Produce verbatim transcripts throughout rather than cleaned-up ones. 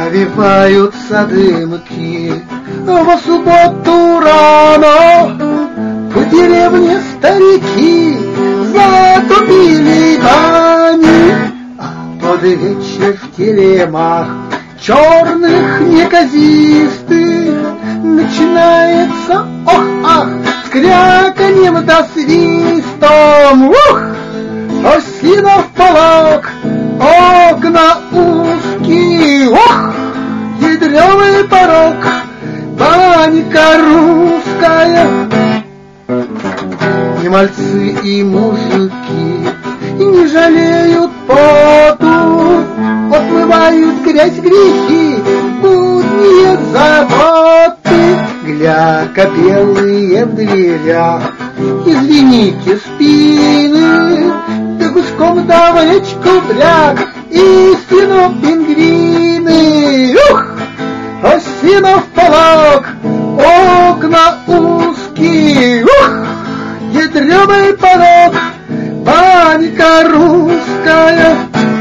Навиваются дымки в субботу рано, в деревне старики затопили бани, а под вечер в теремах черных неказистых начинается ох-ах с кряканьем да свистом. Ух! Осинов полог, окна узкие, ох! Ядрёный порог, банька русская. И мальцы, и мужики и не жалеют поту, отмывают грязь, грехи, будние заботы. Гляка белые в дверях, извините спины, да гуськом давечку бряк, истину пингвины. Ух! Осинов полог, окна узкие, ух! Ядрёный порог, банька русская.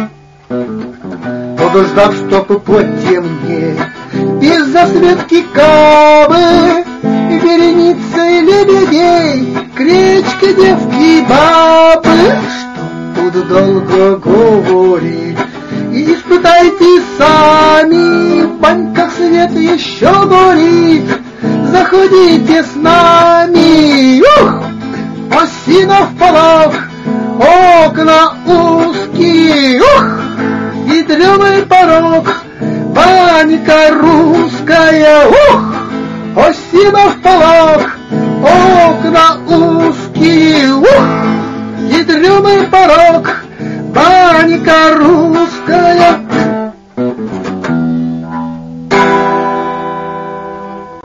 Подождав, чтоб потемнее, без засветки кабы, вереницей лебедей, к речке девки бабы. Что тут долго говорить, испытайте сами, в баньках свет еще горит, заходите с нами. Ух! Осинов полог, окна узкие, ух! Ядрёный порог, банька русская. Ух! Осинов полог, окна узкие, ух! Ядрёный порог, банька русская.